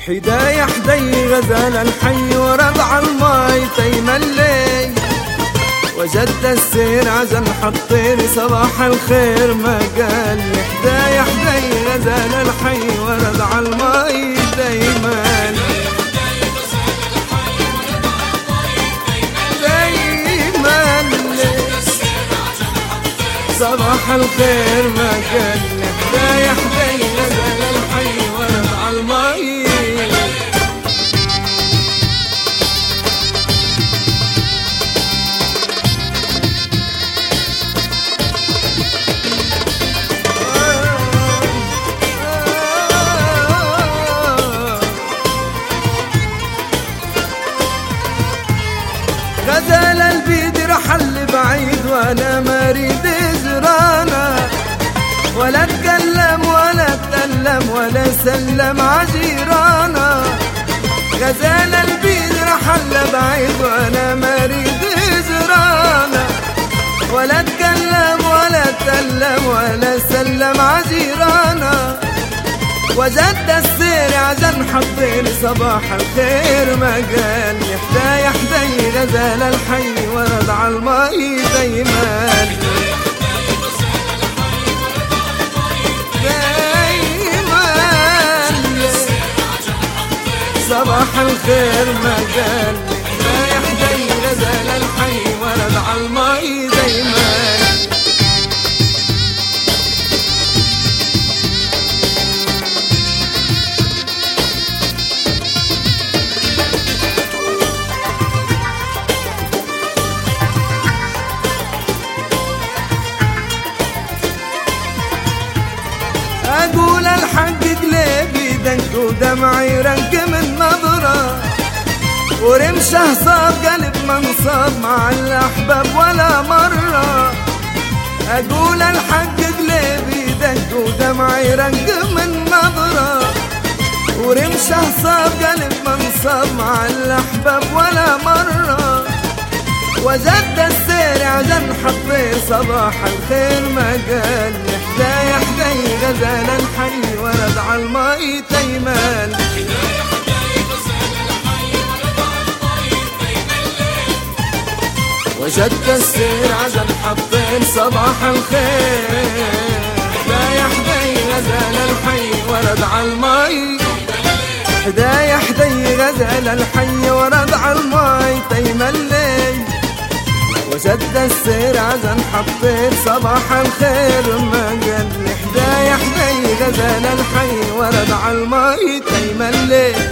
حدايا حدي غزال الحي ورضع الماي تيملي وجد السير عزم حطيني صباح الخير ما قال لي حدايا حدي غزال الحي ورضع الماي دايما صباح الخير ما قال لي حدايا حدي غزال الحي ورضع الماي غزال البيد رحل بعيد وانا ما اريد زرانا ولا اتكلم ولا اتكلم ولا سلم عجيرانا. غزال البيد رحل بعيد وانا ما اريد زرانا ولا اتكلم ولا اتكلم ولا سلم عجيرانا. وجد السير عزم حطيني صباح الخير ما قال لي حدايا حدي غزال الحي ورضع الماي دايما صباح الخير ما قال لي حدايا حدي غزال الحي ورضع الماي دايما. أقول الحق قلبي دنك ودمعي رنك من نظرة ورمشه صاب قلب منصاب مع الأحباب ولا مرة. أقول الحق قلبي دنك ودمعي رنك من نظرة ورمشه صاب قلب منصاب مع الأحباب ولا مرة. وجد السير عزم حطي صباح الخير ما قال لي حدايا حدي غزال الحي ورضع الماي تيمال وجد السير عزم حطي صباح الخير حدايا حدي غزال الحي ورضع الماي حدايا حدي غزال الحي ورضع الماي تيملي وجد السير عزم حطيت صباح الخير ما قال لي حدايا حدي غزال الحي ورضع الماي تيملي